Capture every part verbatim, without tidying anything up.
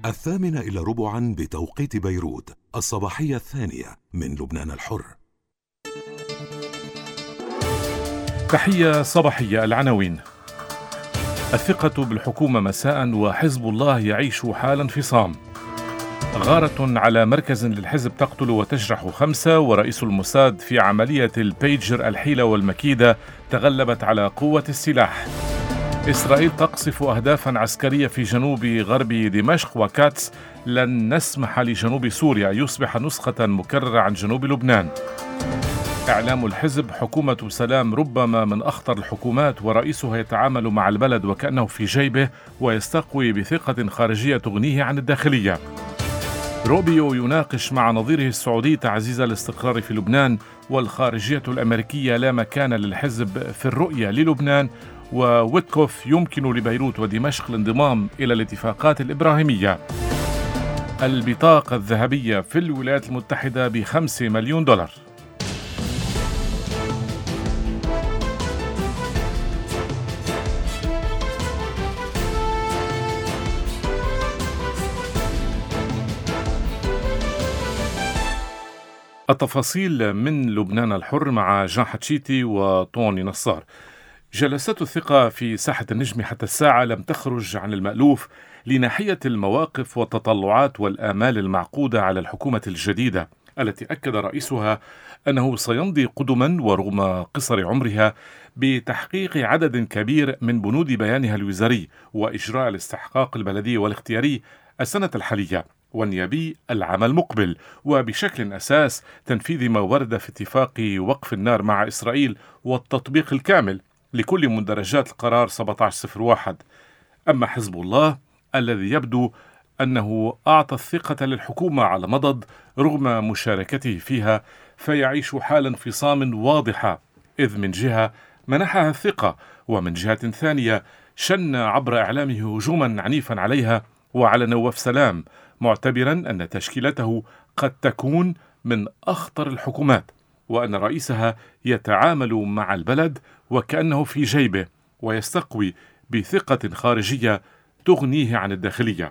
الثامنة إلى ربعا بتوقيت بيروت، الصباحية الثانية من لبنان الحر. تحية صباحية. العناوين: الثقة بالحكومة مساء وحزب الله يعيش حال انفصام. غارة على مركز للحزب تقتل وتجرح خمسة، ورئيس الموساد في عملية البيجر الحيلة والمكيدة تغلبت على قوة السلاح. إسرائيل تقصف أهدافا عسكرية في جنوب غرب دمشق، وكاتس: لن نسمح لجنوب سوريا يصبح نسخة مكررة عن جنوب لبنان. إعلام الحزب: حكومة سلام ربما من أخطر الحكومات، ورئيسها يتعامل مع البلد وكأنه في جيبه ويستقوي بثقة خارجية تغنيه عن الداخلية. روبيو يناقش مع نظيره السعودي تعزيز الاستقرار في لبنان، والخارجية الأمريكية: لا مكان للحزب في الرؤية للبنان. وويتكوف: يمكن لبيروت ودمشق الانضمام إلى الاتفاقات الإبراهيمية. البطاقة الذهبية في الولايات المتحدة بخمسة مليون دولار. التفاصيل من لبنان الحر مع جان حتشيتي وطوني نصار. جلسات الثقة في ساحة النجم حتى الساعة لم تخرج عن المألوف لناحية المواقف والتطلعات والآمال المعقودة على الحكومة الجديدة، التي أكد رئيسها أنه سيمضي قدما ورغم قصر عمرها بتحقيق عدد كبير من بنود بيانها الوزاري وإجراء الاستحقاق البلدي والاختياري السنة الحالية والنيابي العام المقبل، وبشكل أساس تنفيذ ما ورد في اتفاق وقف النار مع إسرائيل والتطبيق الكامل لكل مندرجات القرار سبعة عشر صفر واحد. أما حزب الله الذي يبدو أنه أعطى الثقة للحكومة على مضض رغم مشاركته فيها، فيعيش حال انفصام واضحة، إذ من جهة منحها الثقة، ومن جهة ثانية شن عبر إعلامه هجوما عنيفا عليها وعلى نواف سلام، معتبرا أن تشكيلته قد تكون من أخطر الحكومات، وأن رئيسها يتعامل مع البلد وكأنه في جيبه ويستقوي بثقة خارجية تغنيه عن الداخلية.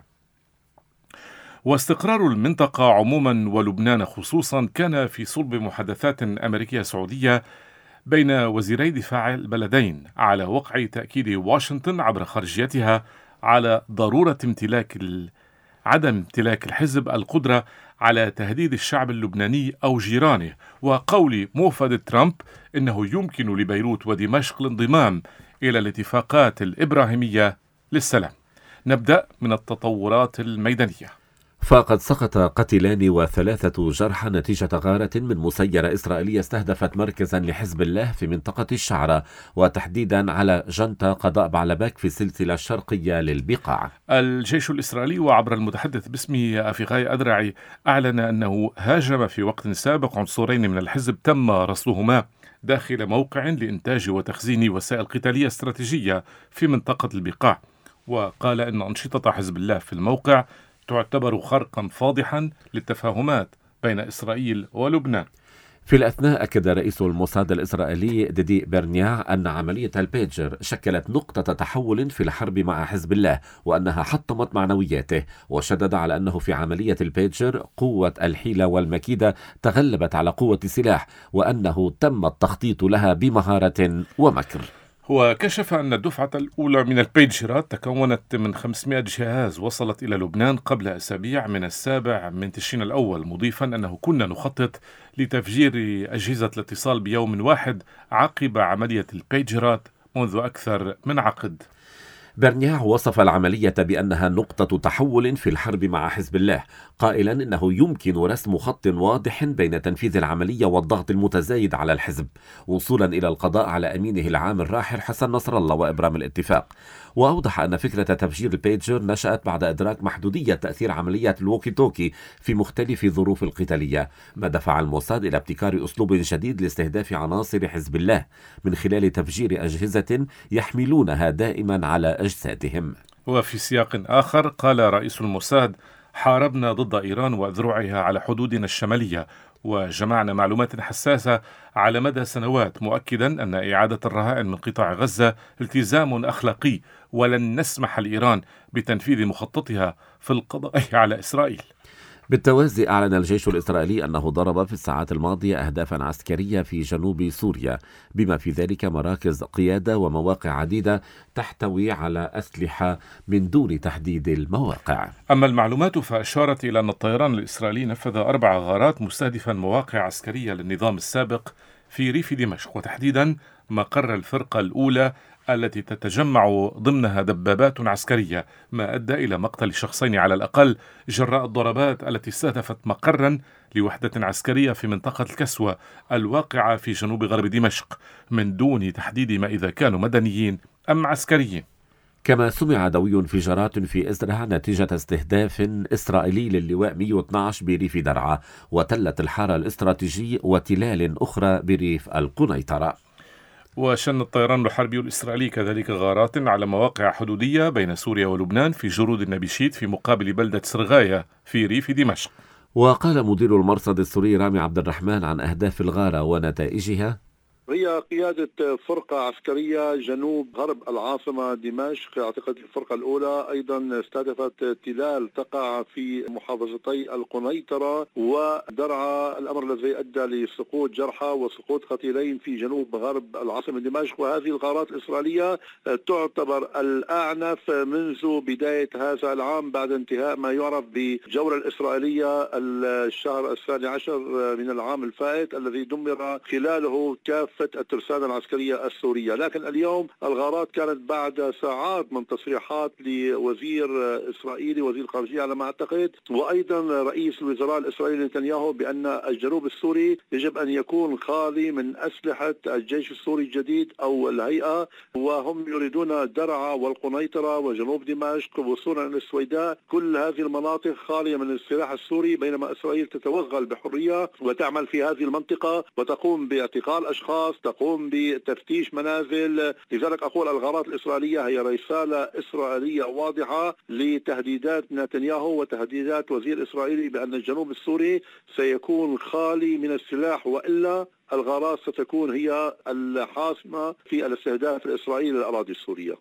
واستقرار المنطقة عموما ولبنان خصوصا كان في صلب محادثات أمريكية سعودية بين وزيري دفاع البلدين على وقع تأكيد واشنطن عبر خارجيتها على ضرورة امتلاك عدم امتلاك الحزب القدرة على تهديد الشعب اللبناني أو جيرانه، وقول موفد ترامب إنه يمكن لبيروت ودمشق الانضمام إلى الاتفاقات الإبراهيمية للسلام. نبدأ من التطورات الميدانية. فقد سقط قتيلان وثلاثة جرحى نتيجة غارة من مسيرة إسرائيلية استهدفت مركزا لحزب الله في منطقة الشعرة، وتحديدا على جنطة قضاء بعلبك في السلسلة الشرقية للبقاع. الجيش الإسرائيلي وعبر المتحدث باسمه أفيغاي أدرعي أعلن أنه هاجم في وقت سابق عنصرين من الحزب تم رصدهما داخل موقع لإنتاج وتخزين وسائل قتالية استراتيجية في منطقة البقاع، وقال أن أنشطة حزب الله في الموقع تعتبر خرقا فاضحا للتفاهمات بين إسرائيل ولبنان. في الأثناء أكد رئيس الموساد الإسرائيلي ديدي برنياع أن عملية البيجر شكلت نقطة تحول في الحرب مع حزب الله، وأنها حطمت معنوياته، وشدد على أنه في عملية البيجر قوة الحيلة والمكيدة تغلبت على قوة السلاح، وأنه تم التخطيط لها بمهارة ومكر. هو كشف أن الدفعة الأولى من البيجرات تكونت من خمسمائة جهاز وصلت إلى لبنان قبل أسابيع من السابع من تشرين الأول، مضيفا أنه كنا نخطط لتفجير أجهزة الاتصال بيوم واحد عقب عملية البيجرات منذ أكثر من عقد. برنياع وصف العملية بأنها نقطة تحول في الحرب مع حزب الله، قائلا إنه يمكن رسم خط واضح بين تنفيذ العملية والضغط المتزايد على الحزب وصولا إلى القضاء على أمينه العام الراحل حسن نصر الله وإبرام الاتفاق. وأوضح أن فكرة تفجير البيجر نشأت بعد إدراك محدودية تأثير عمليات الووكي توكي في مختلف ظروف القتالية، ما دفع الموساد إلى ابتكار أسلوب جديد لاستهداف عناصر حزب الله من خلال تفجير أجهزة يحملونها دائما على أجسادهم. وفي سياق آخر قال رئيس الموساد: حاربنا ضد إيران وأذرعها على حدودنا الشمالية، وجمعنا معلومات حساسة على مدى سنوات، مؤكدا أن إعادة الرهائن من قطاع غزة التزام أخلاقي، ولن نسمح لإيران بتنفيذ مخططها في القضاء على إسرائيل. بالتوازي أعلن الجيش الإسرائيلي أنه ضرب في الساعات الماضية أهدافا عسكرية في جنوب سوريا، بما في ذلك مراكز قيادة ومواقع عديدة تحتوي على أسلحة من دون تحديد المواقع. أما المعلومات فأشارت إلى أن الطيران الإسرائيلي نفذ أربع غارات مستهدفا مواقع عسكرية للنظام السابق في ريف دمشق، وتحديدا مقر الفرقة الأولى التي تتجمع ضمنها دبابات عسكرية، ما أدى إلى مقتل شخصين على الأقل جراء الضربات التي استهدفت مقرا لوحدة عسكرية في منطقة الكسوة الواقعة في جنوب غرب دمشق، من دون تحديد ما إذا كانوا مدنيين أم عسكريين. كما سمع دوي انفجارات في إزرع نتيجة استهداف إسرائيلي للواء مئة واثني عشر بريف درعا وتلة الحارة الاستراتيجي وتلال أخرى بريف القنيطرة. وشن الطيران الحربي الإسرائيلي كذلك غارات على مواقع حدودية بين سوريا ولبنان في جرود النبيشيت في مقابل بلدة سرغاية في ريف دمشق. وقال مدير المرصد السوري رامي عبد الرحمن عن أهداف الغارة ونتائجها: هي قيادة فرقة عسكرية جنوب غرب العاصمة دمشق. أعتقد الفرقة الأولى أيضا استهدفت تلال تقع في محافظتي القنيطرة ودرعا، الأمر الذي أدى لسقوط جرحى وسقوط قتيلين في جنوب غرب العاصمة دمشق. وهذه الغارات الإسرائيلية تعتبر الأعنف منذ بداية هذا العام بعد انتهاء ما يعرف بالجولة الإسرائيلية الشهر الثاني عشر من العام الفائت الذي دمر خلاله كافة الترسانة العسكرية السورية. لكن اليوم الغارات كانت بعد ساعات من تصريحات لوزير إسرائيلي وزير الخارجية على ما أعتقد، وأيضا رئيس الوزراء الإسرائيلي نتنياهو، بأن الجنوب السوري يجب أن يكون خالي من أسلحة الجيش السوري الجديد أو الهيئة، وهم يريدون درعا والقنيطرة وجنوب دمشق وصولا إلى السويداء، كل هذه المناطق خالية من السلاح السوري، بينما إسرائيل تتوغل بحرية وتعمل في هذه المنطقة وتقوم باعتقال أشخاص، تقوم بتفتيش منازل. لذلك أقول الغارات الإسرائيلية هي رسالة إسرائيلية واضحة لتهديدات نتنياهو وتهديدات وزير إسرائيلي بأن الجنوب السوري سيكون خالي من السلاح، وإلا الغارات ستكون هي الحاسمة في الاستهداف الإسرائيلي للأراضي السورية.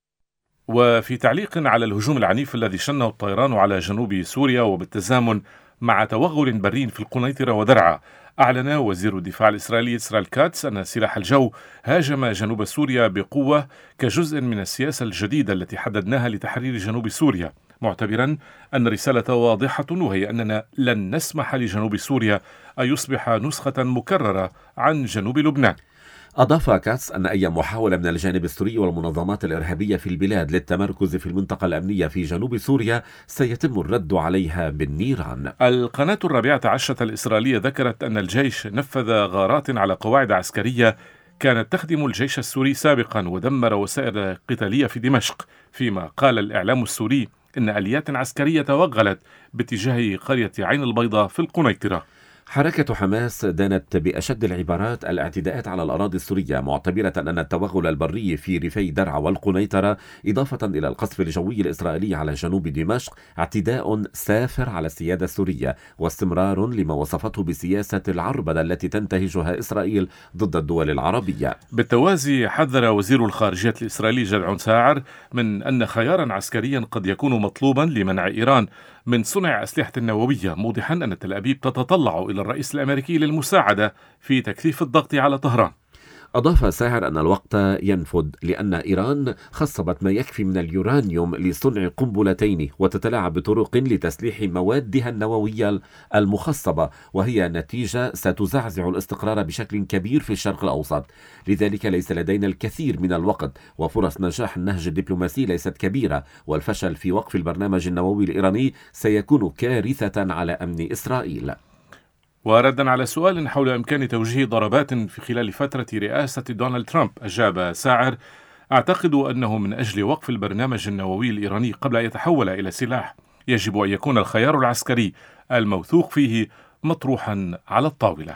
وفي تعليق على الهجوم العنيف الذي شنه الطيران على جنوب سوريا وبالتزامن مع توغل بري في القنيطرة ودرعا، أعلن وزير الدفاع الإسرائيلي إسرائيل كاتس أن سلاح الجو هاجم جنوب سوريا بقوة كجزء من السياسة الجديدة التي حددناها لتحرير جنوب سوريا، معتبرا أن الرسالة واضحة، وهي أننا لن نسمح لجنوب سوريا أن يصبح نسخة مكررة عن جنوب لبنان. أضاف كاتس أن أي محاولة من الجانب السوري والمنظمات الإرهابية في البلاد للتمركز في المنطقة الأمنية في جنوب سوريا سيتم الرد عليها بالنيران. القناة الرابعة عشرة الإسرائيلية ذكرت أن الجيش نفذ غارات على قواعد عسكرية كانت تخدم الجيش السوري سابقا ودمر وسائل قتالية في دمشق، فيما قال الإعلام السوري أن آليات عسكرية توغلت باتجاه قرية عين البيضاء في القنيطرة. حركة حماس دانت بأشد العبارات الاعتداءات على الأراضي السورية، معتبرة أن التوغل البري في ريفي درعا والقنيطرة إضافة إلى القصف الجوي الإسرائيلي على جنوب دمشق اعتداء سافر على السيادة السورية واستمرار لما وصفته بسياسة العربدة التي تنتهجها إسرائيل ضد الدول العربية. بالتوازي حذر وزير الخارجية الإسرائيلي جدعون ساعر من أن خيارا عسكريا قد يكون مطلوبا لمنع إيران من صنع أسلحة نووية، موضحا أن تل أبيب تتطلع إلى الرئيس الأمريكي للمساعدة في تكثيف الضغط على طهران. أضاف ساعر أن الوقت ينفد لأن إيران خصبت ما يكفي من اليورانيوم لصنع قنبلتين وتتلاعب بطرق لتسليح موادها النووية المخصبة، وهي نتيجة ستزعزع الاستقرار بشكل كبير في الشرق الأوسط. لذلك ليس لدينا الكثير من الوقت، وفرص نجاح النهج الدبلوماسي ليست كبيرة، والفشل في وقف البرنامج النووي الإيراني سيكون كارثة على أمن إسرائيل. وردا على سؤال حول إمكان توجيه ضربات في خلال فترة رئاسة دونالد ترامب، أجاب ساعر: أعتقد أنه من أجل وقف البرنامج النووي الإيراني قبل أن يتحول إلى سلاح يجب أن يكون الخيار العسكري الموثوق فيه مطروحا على الطاولة.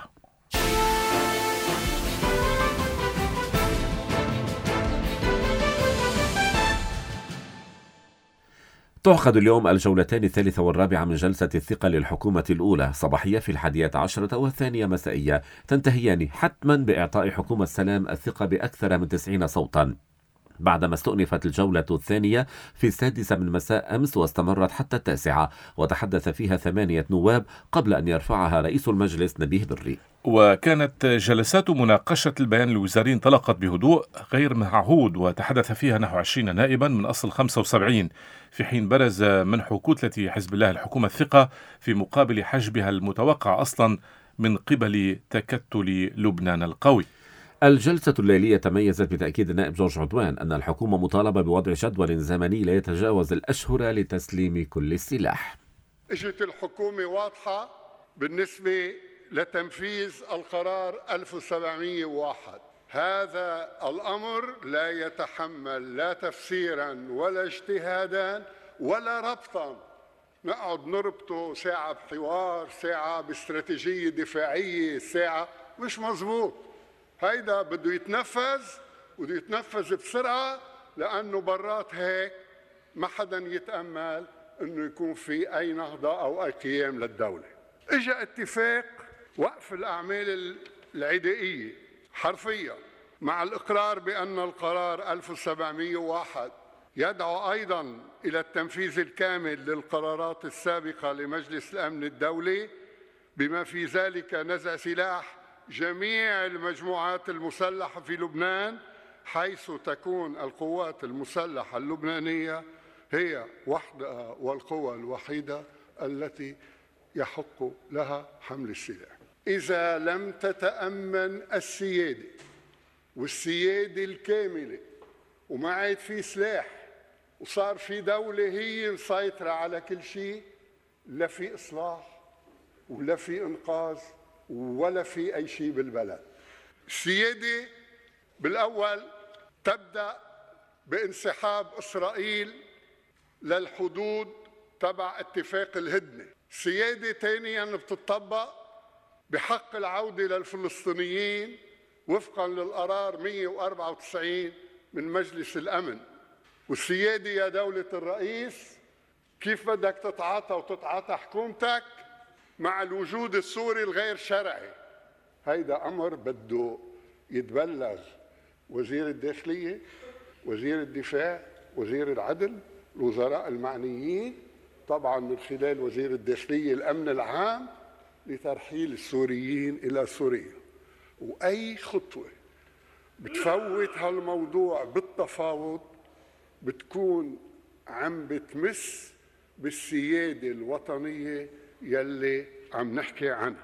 تعقد اليوم الجولتان الثالثة والرابعة من جلسة الثقة للحكومة الأولى، صباحية في الحادية عشرة والثانية مسائية، تنتهيان حتما بإعطاء حكومة السلام الثقة بأكثر من تسعين صوتا، بعدما استؤنفت الجولة الثانية في السادسة من مساء أمس واستمرت حتى التاسعة، وتحدث فيها ثمانية نواب قبل أن يرفعها رئيس المجلس نبيه بري. وكانت جلسات مناقشة البيان الوزاري انطلقت بهدوء غير معهود، وتحدث فيها نحو عشرين نائبا من أصل خمسة وسبعين، في حين برز منح كتلة حزب الله الحكومة الثقة في مقابل حجبها المتوقع أصلا من قبل تكتل لبنان القوي. الجلسة الليلية تميزت بتأكيد النائب جورج عدوان أن الحكومة مطالبة بوضع جدول زمني لا يتجاوز الأشهر لتسليم كل السلاح. اجت الحكومة واضحة بالنسبة لتنفيذ القرار ألف وسبعمئة وواحد. هذا الأمر لا يتحمل لا تفسيرا ولا اجتهادا ولا ربطا نقعد نربطه ساعة بحوار، ساعة باستراتيجية دفاعية، ساعة مش مزبوط. هيدا بده يتنفذ وبده يتنفذ بسرعة، لأنه برات هيك ما حدا يتأمل أنه يكون في أي نهضة أو أي قيام للدولة. إجا اتفاق وقف الأعمال العدائية حرفيا مع الإقرار بأن القرار ألف وسبعمئة وواحد يدعو أيضا إلى التنفيذ الكامل للقرارات السابقة لمجلس الأمن الدولي، بما في ذلك نزع سلاح جميع المجموعات المسلحة في لبنان، حيث تكون القوات المسلحة اللبنانية هي وحدها والقوى الوحيدة التي يحق لها حمل السلاح. إذا لم تتأمن السيادة والسيادة الكاملة وما عاد في سلاح وصار في دولة هي مسيطرة على كل شيء، لا في إصلاح ولا في إنقاذ ولا في أي شيء بالبلد. السيادة بالأول تبدأ بانسحاب إسرائيل للحدود تبع اتفاق الهدنة. السيادة ثانياً بتطبق بحق العودة للفلسطينيين وفقاً للقرار مئة وأربعة وتسعين من مجلس الأمن. والسيادة يا دولة الرئيس كيف بدك تتعاطى وتتعاطى حكومتك مع الوجود السوري الغير شرعي. هيدا أمر بده يتبلغ وزير الداخلية، وزير الدفاع، وزير العدل، الوزراء المعنيين، طبعا من خلال وزير الداخلية الأمن العام، لترحيل السوريين إلى سوريا. وأي خطوة بتفوت هالموضوع بالتفاوض بتكون عم بتمس بالسيادة الوطنية يلي عم نحكي عنها.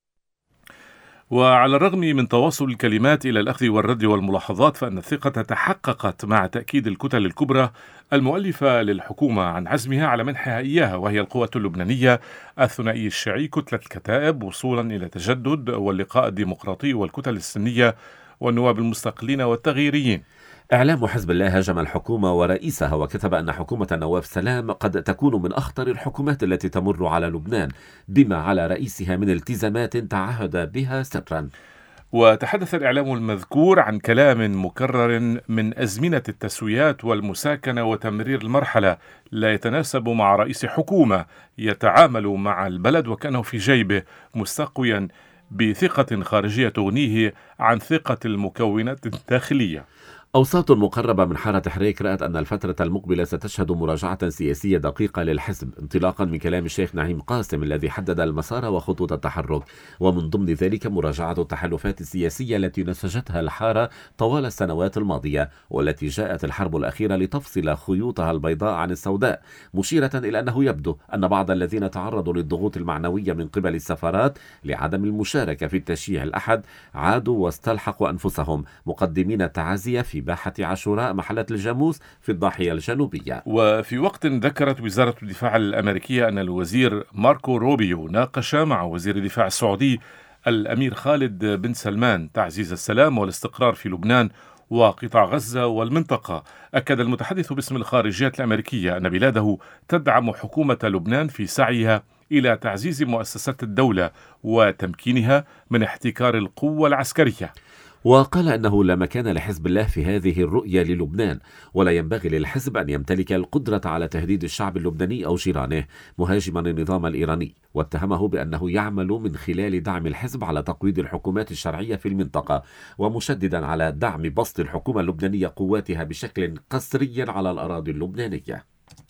وعلى الرغم من تواصل الكلمات إلى الأخذ والرد والملاحظات، فإن الثقة تحققت مع تأكيد الكتل الكبرى المؤلفة للحكومة عن عزمها على منحها إياها، وهي القوة اللبنانية، الثنائي الشيعي، كتلة الكتائب، وصولا إلى تجدد واللقاء الديمقراطي، والكتل السنية، والنواب المستقلين والتغييريين. إعلام حزب الله هاجم الحكومة ورئيسها، وكتب أن حكومة نواف سلام قد تكون من أخطر الحكومات التي تمر على لبنان، بما على رئيسها من التزامات تعهد بها سرا. وتحدث الإعلام المذكور عن كلام مكرر من أزمنة التسويات والمساكنة وتمرير المرحلة لا يتناسب مع رئيس حكومة يتعامل مع البلد وكأنه في جيبه، مستقويا بثقة خارجية تغنيه عن ثقة المكونات الداخلية. أوساط مقربة من حارة حريك رأت أن الفترة المقبلة ستشهد مراجعة سياسية دقيقة للحزب، انطلاقا من كلام الشيخ نعيم قاسم الذي حدد المسار وخطوط التحرك، ومن ضمن ذلك مراجعة التحالفات السياسية التي نسجتها الحارة طوال السنوات الماضية، والتي جاءت الحرب الأخيرة لتفصل خيوطها البيضاء عن السوداء، مشيرة إلى أنه يبدو أن بعض الذين تعرضوا للضغوط المعنوية من قبل السفارات لعدم المشاركة في التشييع الأحد عادوا واستلحقوا أنفسهم، مقدمين التعازي في باحة عاشوراء محلة الجاموس في الضاحية الجنوبية. وفي وقت ذكرت وزارة الدفاع الأمريكية أن الوزير ماركو روبيو ناقش مع وزير الدفاع السعودي الأمير خالد بن سلمان تعزيز السلام والاستقرار في لبنان وقطاع غزة والمنطقة. أكد المتحدث باسم الخارجية الأمريكية أن بلاده تدعم حكومة لبنان في سعيها إلى تعزيز مؤسسات الدولة وتمكينها من احتكار القوة العسكرية. وقال أنه لا مكان لحزب الله في هذه الرؤية للبنان، ولا ينبغي للحزب أن يمتلك القدرة على تهديد الشعب اللبناني أو جيرانه، مهاجما النظام الإيراني، واتهمه بأنه يعمل من خلال دعم الحزب على تقويض الحكومات الشرعية في المنطقة، ومشددا على دعم بسط الحكومة اللبنانية قواتها بشكل قسري على الأراضي اللبنانية.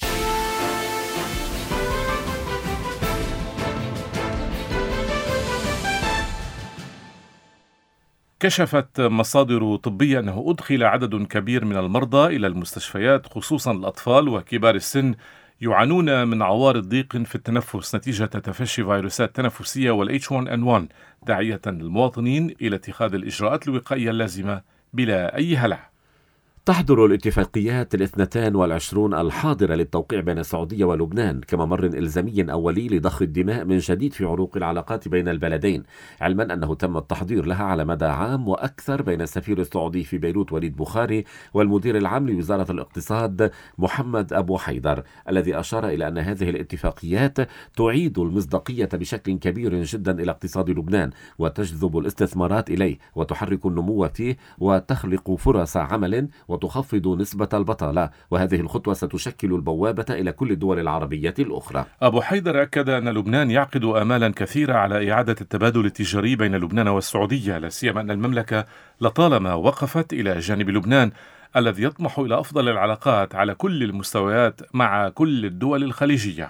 كشفت مصادر طبية أنه أدخل عدد كبير من المرضى إلى المستشفيات، خصوصا الأطفال وكبار السن، يعانون من عوارض ضيق في التنفس نتيجة تفشي فيروسات تنفسية والإتش واحد إن واحد، داعية المواطنين إلى اتخاذ الإجراءات الوقائية اللازمة بلا أي هلع. تحضر الاتفاقيات الاثنتان والعشرون الحاضرة للتوقيع بين السعودية ولبنان كممر إلزامي أولي لضخ الدماء من جديد في عروق العلاقات بين البلدين، علما أنه تم التحضير لها على مدى عام وأكثر بين السفير السعودي في بيروت وليد بخاري والمدير العام لوزارة الاقتصاد محمد أبو حيدر، الذي أشار إلى أن هذه الاتفاقيات تعيد المصداقية بشكل كبير جدا إلى اقتصاد لبنان وتجذب الاستثمارات إليه وتحرك النمو فيه وتخلق فرص عمل وتخفض نسبة البطالة، وهذه الخطوة ستشكل البوابة إلى كل الدول العربية الأخرى. أبو حيدر أكد أن لبنان يعقد آمالا كثيرة على إعادة التبادل التجاري بين لبنان والسعودية، لا سيما أن المملكة لطالما وقفت إلى جانب لبنان الذي يطمح إلى أفضل العلاقات على كل المستويات مع كل الدول الخليجية.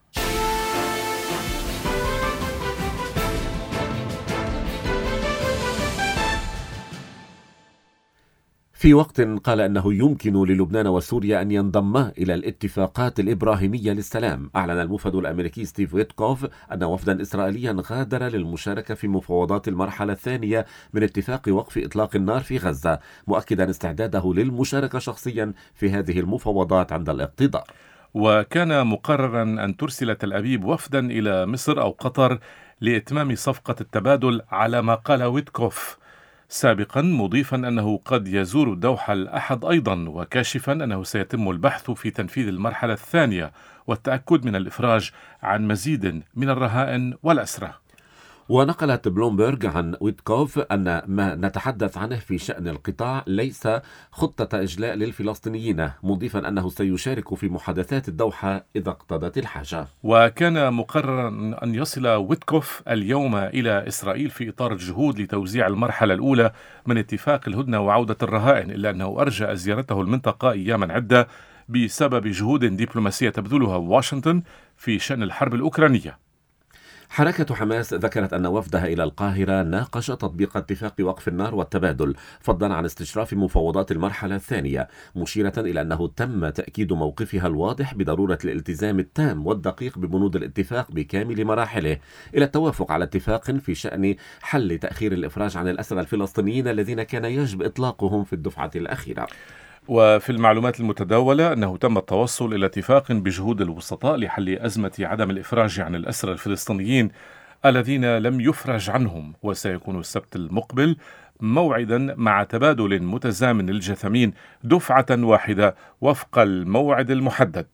في وقت قال أنه يمكن للبنان وسوريا أن ينضما إلى الاتفاقات الإبراهيمية للسلام، أعلن الموفد الأمريكي ستيف ويتكوف أن وفدا إسرائيليا غادر للمشاركة في مفاوضات المرحلة الثانية من اتفاق وقف إطلاق النار في غزة، مؤكدا استعداده للمشاركة شخصيا في هذه المفاوضات عند الاقتضاء. وكان مقررا أن ترسل تل أبيب وفدا إلى مصر أو قطر لإتمام صفقة التبادل على ما قال ويتكوف سابقا، مضيفا أنه قد يزور الدوحة الأحد أيضا، وكاشفا أنه سيتم البحث في تنفيذ المرحلة الثانية والتأكد من الإفراج عن مزيد من الرهائن والأسرى. ونقلت بلومبرغ عن ويتكوف أن ما نتحدث عنه في شأن القطاع ليس خطة إجلاء للفلسطينيين، مضيفا أنه سيشارك في محادثات الدوحة إذا اقتضت الحاجة. وكان مقررا أن يصل ويتكوف اليوم إلى إسرائيل في إطار الجهود لتوزيع المرحلة الأولى من اتفاق الهدنة وعودة الرهائن، إلا أنه أرجأ زيارته المنطقة أياما عدة بسبب جهود دبلوماسية تبذلها واشنطن في شأن الحرب الأوكرانية. حركة حماس ذكرت أن وفدها إلى القاهرة ناقش تطبيق اتفاق وقف النار والتبادل فضلا عن استشراف مفاوضات المرحلة الثانية، مشيرة إلى أنه تم تأكيد موقفها الواضح بضرورة الالتزام التام والدقيق ببنود الاتفاق بكامل مراحله، إلى التوافق على اتفاق في شأن حل تأخير الإفراج عن الأسرى الفلسطينيين الذين كان يجب إطلاقهم في الدفعة الأخيرة. وفي المعلومات المتداولة أنه تم التوصل إلى اتفاق بجهود الوسطاء لحل أزمة عدم الإفراج عن الأسرى الفلسطينيين الذين لم يفرج عنهم، وسيكون السبت المقبل موعدا مع تبادل متزامن للجثامين دفعة واحدة وفق الموعد المحدد.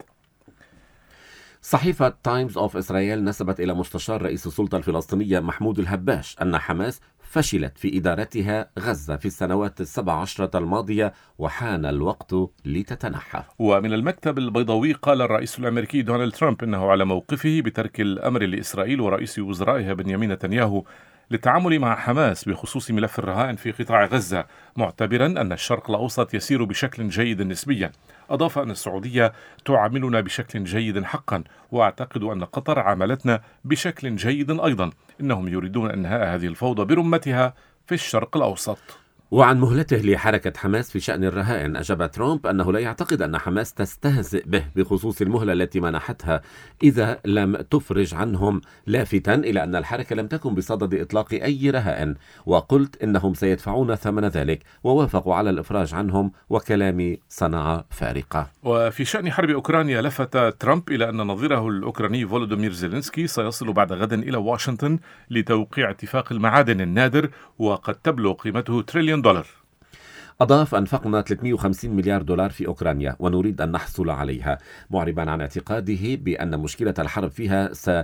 صحيفة تايمز أوف إسرائيل نسبت إلى مستشار رئيس السلطة الفلسطينية محمود الهباش أن حماس فشلت في إدارتها غزة في السنوات السبع عشرة الماضية وحان الوقت لتتنحى. ومن المكتب البيضاوي قال الرئيس الأمريكي دونالد ترامب إنه على موقفه بترك الأمر لإسرائيل ورئيس وزرائها بنيامين نتنياهو للتعامل مع حماس بخصوص ملف الرهائن في قطاع غزة، معتبرا أن الشرق الأوسط يسير بشكل جيد نسبيا. أضاف أن السعودية تعاملنا بشكل جيد حقا، وأعتقد أن قطر عاملتنا بشكل جيد أيضا. إنهم يريدون إنهاء هذه الفوضى برمتها في الشرق الأوسط. وعن مهلته لحركة حماس في شأن الرهائن، أجاب ترامب أنه لا يعتقد أن حماس تستهزئ به بخصوص المهلة التي منحتها إذا لم تفرج عنهم، لافتا إلى أن الحركة لم تكن بصدد إطلاق أي رهائن، وقلت إنهم سيدفعون ثمن ذلك، ووافقوا على الإفراج عنهم، وكلامي صنع فارقة. وفي شأن حرب أوكرانيا، لفت ترامب إلى أن نظيره الأوكراني فولودومير زيلينسكي سيصل بعد غد إلى واشنطن لتوقيع اتفاق المعادن النادر وقد تبلغ قيمته تريليون دولار. أضاف: أنفقنا ثلاثمئة وخمسين مليار دولار في أوكرانيا ونريد أن نحصل عليها، معربا عن اعتقاده بأن مشكلة الحرب فيها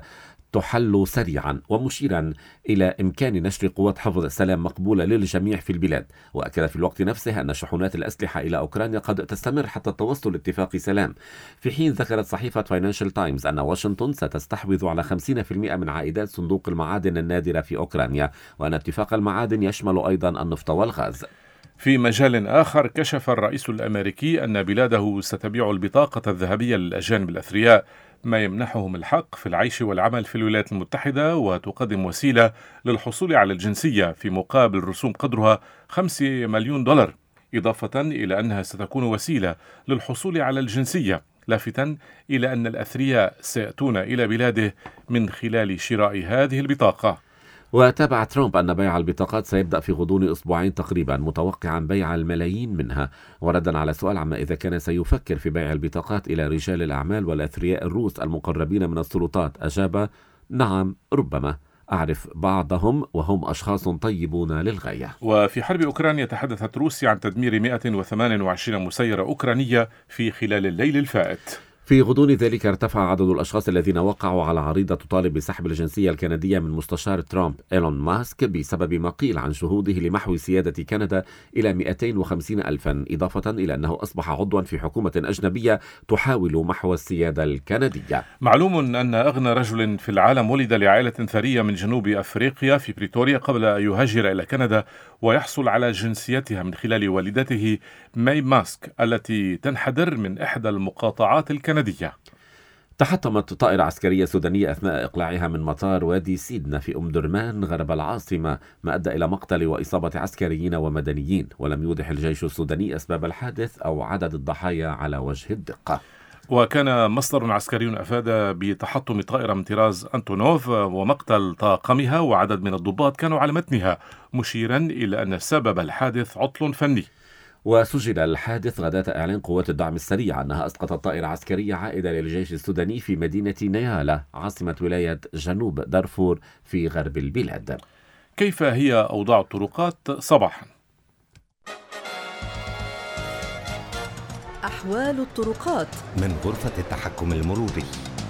تحل سريعا، ومشيرا إلى إمكان نشر قوات حفظ السلام مقبولة للجميع في البلاد. وأكد في الوقت نفسه أن شحنات الأسلحة إلى أوكرانيا قد تستمر حتى التوصل لاتفاق سلام، في حين ذكرت صحيفة فاينانشال تايمز أن واشنطن ستستحوذ على خمسين بالمئة من عائدات صندوق المعادن النادرة في أوكرانيا، وأن اتفاق المعادن يشمل أيضا النفط والغاز. في مجال آخر، كشف الرئيس الأمريكي أن بلاده ستبيع البطاقة الذهبية للأجانب الأثرياء، ما يمنحهم الحق في العيش والعمل في الولايات المتحدة، وتقدم وسيلة للحصول على الجنسية في مقابل رسوم قدرها خمسة مليون دولار، إضافة إلى أنها ستكون وسيلة للحصول على الجنسية، لافتا إلى أن الأثرياء سيأتون إلى بلاده من خلال شراء هذه البطاقة. وتابع ترامب أن بيع البطاقات سيبدأ في غضون أسبوعين تقريبا، متوقعا بيع الملايين منها. وردا على سؤال عما إذا كان سيفكر في بيع البطاقات إلى رجال الأعمال والأثرياء الروس المقربين من السلطات، أجاب: نعم، ربما أعرف بعضهم وهم أشخاص طيبون للغاية. وفي حرب أوكرانيا تحدثت روسيا عن تدمير مئة وثمانية وعشرين مسيرة أوكرانية في خلال الليل الفائت. في غضون ذلك ارتفع عدد الأشخاص الذين وقعوا على عريضة تطالب بسحب الجنسية الكندية من مستشار ترامب إيلون ماسك بسبب ما قيل عن شهوده لمحو سيادة كندا إلى مئتين وخمسين ألفا، إضافة إلى أنه أصبح عضوا في حكومة أجنبية تحاول محو السيادة الكندية. معلوم أن أغنى رجل في العالم ولد لعائلة ثرية من جنوب أفريقيا في بريتوريا قبل أن يهاجر إلى كندا ويحصل على جنسيتها من خلال والدته ماي ماسك التي تنحدر من إحدى المقاطعات الكندية. تحطمت طائرة عسكرية سودانية أثناء إقلاعها من مطار وادي سيدنا في أم درمان غرب العاصمة، ما أدى إلى مقتل وإصابة عسكريين ومدنيين، ولم يوضح الجيش السوداني أسباب الحادث أو عدد الضحايا على وجه الدقة. وكان مصدر عسكري أفاد بتحطم طائرة من طراز أنتونوف ومقتل طاقمها وعدد من الضباط كانوا على متنها، مشيرا إلى أن سبب الحادث عطل فني. وسجل الحادث غداة إعلان قوات الدعم السريع أنها أسقطت طائرة عسكرية عائدة للجيش السوداني في مدينة نيالا عاصمة ولاية جنوب دارفور في غرب البلاد. كيف هي أوضاع الطرقات صباحا؟ أحوال الطرقات من غرفة التحكم المروري.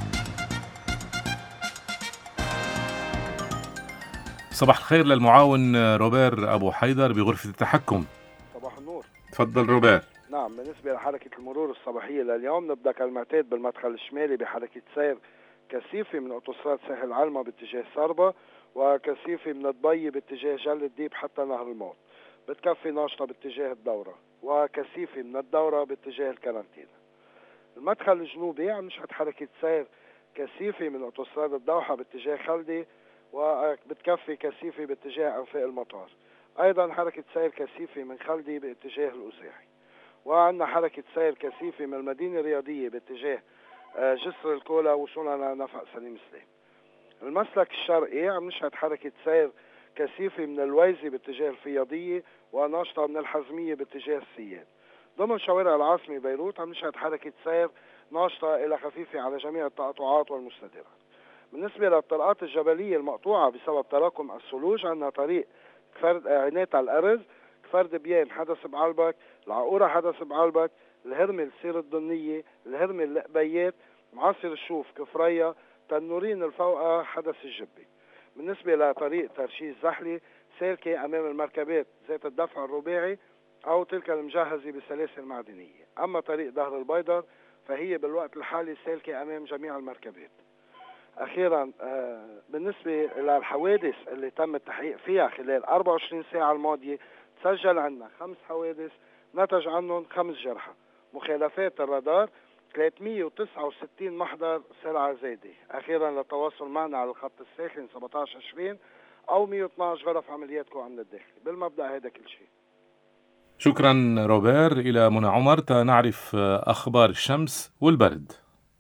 صباح الخير للمعاون روبير أبو حيدر بغرفة التحكم. صباح النور. تفضل روبير. نعم، بالنسبة لحركة المرور الصباحية لليوم نبدأ كالمعتاد بالمدخل الشمالي بحركة سير كثيفة من أوتوستراد ساحل علمة باتجاه صربة، وكثيفة من الضي باتجاه جل الديب حتى نهر الموت، بتكفي ناشطة باتجاه الدورة، وكثيفة من الدورة باتجاه الكارنتينا. المدخل الجنوبي عم نشهد حركة سير كثيفة من أوتوستراد الدوحة باتجاه خلدي، وبتكفي كثيفة باتجاه أنفاق المطار. أيضا حركة سير كثيفة من خلدي باتجاه الأزاحي، وعندنا حركة سير كثيفة من المدينة الرياضية باتجاه جسر الكولا وصولا لنفق سليم سليم. المسلك الشرقي عم نشهد حركة سير كثيفة من الويزي باتجاه الفياضية وناشطة من الحزمية باتجاه السياد. ضمن شوارع العاصمة بيروت عم نشهد حركة سير ناشطة إلى خفيفة على جميع التقاطعات والمستديرات. بالنسبة للطرقات الجبلية المقطوعة بسبب تراكم الثلوج، عندنا طريق كفرد عينات الأرز، كفرد بيان حدث بعلبك، العقورة حدث بعلبك، الهرمل سير الضنية، الهرمل القبيات، معاصر الشوف كفرية، تنورين الفوقة حدث الجبي. بالنسبة لطريق ترشيد زحلي سالكة أمام المركبات ذات الدفع الرباعي أو تلك المجهزة بالسلاسل المعدنية. أما طريق ظهر البيضر فهي بالوقت الحالي سالكة أمام جميع المركبات. أخيرا بالنسبة للحوادث اللي تم التحقيق فيها خلال أربعة وعشرين ساعة الماضية، تسجل عندنا خمس حوادث نتج عنهم خمس جرحى. مخالفات الرادار ثلاثمئة وتسعة وستين محضر سرعة زايدة. أخيرا للتواصل معنا على الخط الساخن سبعة عشر عشرين أو مئة واثني عشر غرف عملياتكم عن الداخل. بالمبدأ هذا كل شيء. شكرا روبير. إلى منى عمر تنعرف أخبار الشمس والبرد.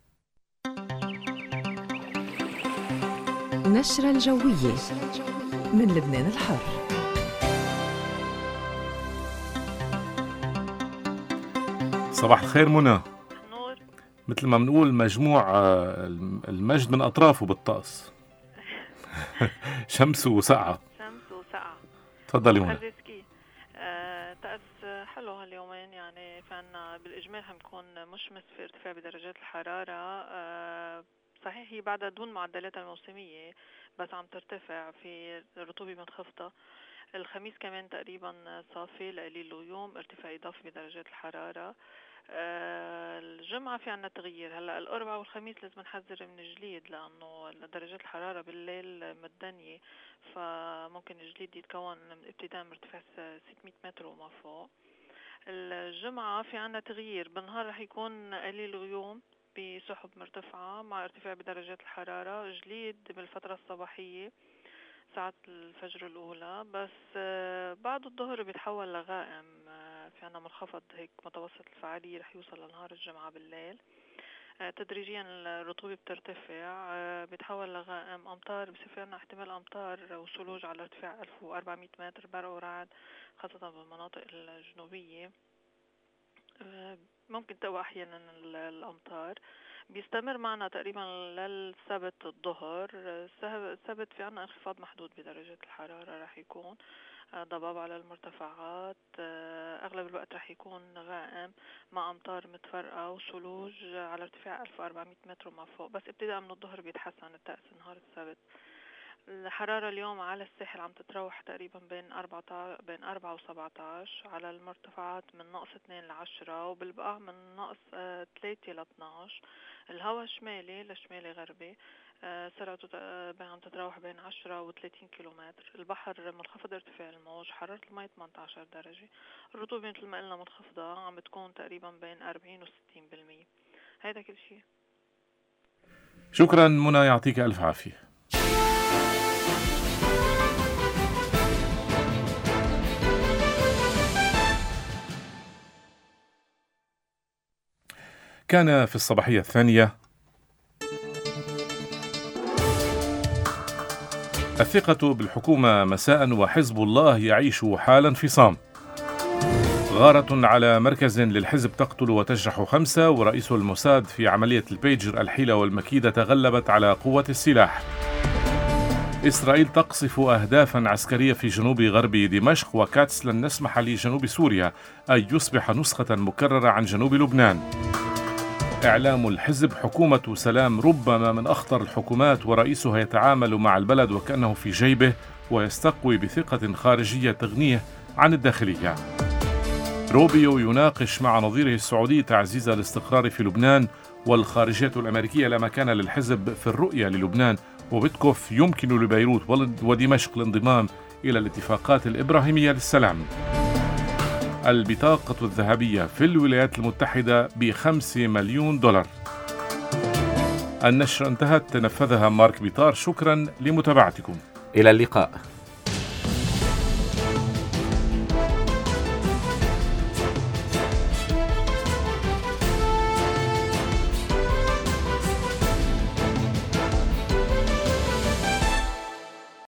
نشرة الجوية من لبنان الحر. صباح الخير منى. نور. مثل ما بنقول مجموع المجد من أطرافه بالطقس. شمس وسقعة. شمس وسقعة. تفضلي منى. آه، طقس حلو هاليومين، يعني فعنا بالإجمال حنكون مشمس في ارتفاع بدرجات الحرارة. آه، صحيح هي بعدها دون معدلاتها الموسمية، بس عم ترتفع في رطوبة منخفضة. الخميس كمان تقريبا صافي لقليل الغيوم، ارتفاع إضافي بدرجات الحرارة. آه الجمعة في عنا تغيير. هلأ الأربعاء والخميس لازم نحذر من الجليد، لأنه درجات الحرارة بالليل مدنية، فممكن الجليد يتكون ابتداء من ارتفاع ستمية متر وما فوق. الجمعة في عنا تغيير، بالنهار رح يكون قليل غيوم بسحب مرتفعة مع ارتفاع بدرجات الحرارة، جليد بالفترة الصباحية ساعة الفجر الأولى، بس بعد الظهر بيتحول لغائم. في عنا منخفض هيك متوسط الفعالية رح يوصل لنهار الجمعة بالليل. تدريجيا الرطوبة بترتفع، بيتحول لغائم، أمطار، بصير عنا احتمال أمطار وثلوج على ارتفاع ألف وأربعمية متر، برق ورعد خاصة بالمناطق الجنوبية. ممكن تقوى أحيانا الأمطار. بيستمر معنا تقريبا للسبت الظهر. السبت في عنا انخفاض محدود بدرجات الحرارة، رح يكون ضباب على المرتفعات، أغلب الوقت رح يكون غائم مع أمطار متفرقة وثلوج على ارتفاع ألف وأربعمية متر وما فوق، بس ابتداء من الظهر بيتحسن الطقس نهار السبت. الحرارة اليوم على الساحل عم تتراوح تقريبا بين أربعة بين أربعة وسبعتاش، على المرتفعات من ناقص اثنين لعشرة، وبالبقاع من ناقص ثلاثة لاثناش. الهواء شمالي لشمالي غربي، سرعته عم تتراوح بين عشرة وثلاثين كيلومتر. البحر منخفض ارتفاع الموج، حرارة الماء ثمانية عشر درجة. الرطوبة مثل ما قلنا منخفضة، عم بتكون تقريبا بين أربعين وستين بالمية. هيدا كل شيء. شكرا منى، يعطيك ألف عافية. كان في الصباحية الثانية الثقة بالحكومة مساء وحزب الله يعيش حال انفصام. غارة على مركز للحزب تقتل وتجرح خمسة، ورئيس الموساد في عملية البيجر الحيلة والمكيدة تغلبت على قوة السلاح. إسرائيل تقصف أهدافا عسكرية في جنوب غرب دمشق، وكاتس لن نسمح لجنوب سوريا أن يصبح نسخة مكررة عن جنوب لبنان. إعلام الحزب حكومة سلام ربما من أخطر الحكومات، ورئيسها يتعامل مع البلد وكأنه في جيبه ويستقوي بثقة خارجية تغنيه عن الداخلية. روبيو يناقش مع نظيره السعودي تعزيز الاستقرار في لبنان، والخارجية الأمريكية لا مكان للحزب في الرؤية للبنان، وبتكوف يمكن لبيروت ودمشق الانضمام إلى الاتفاقات الإبراهيمية للسلام. البطاقة الذهبية في الولايات المتحدة بخمسة مليون دولار. النشرة انتهت، نفذها مارك بيطار. شكرا لمتابعتكم، إلى اللقاء.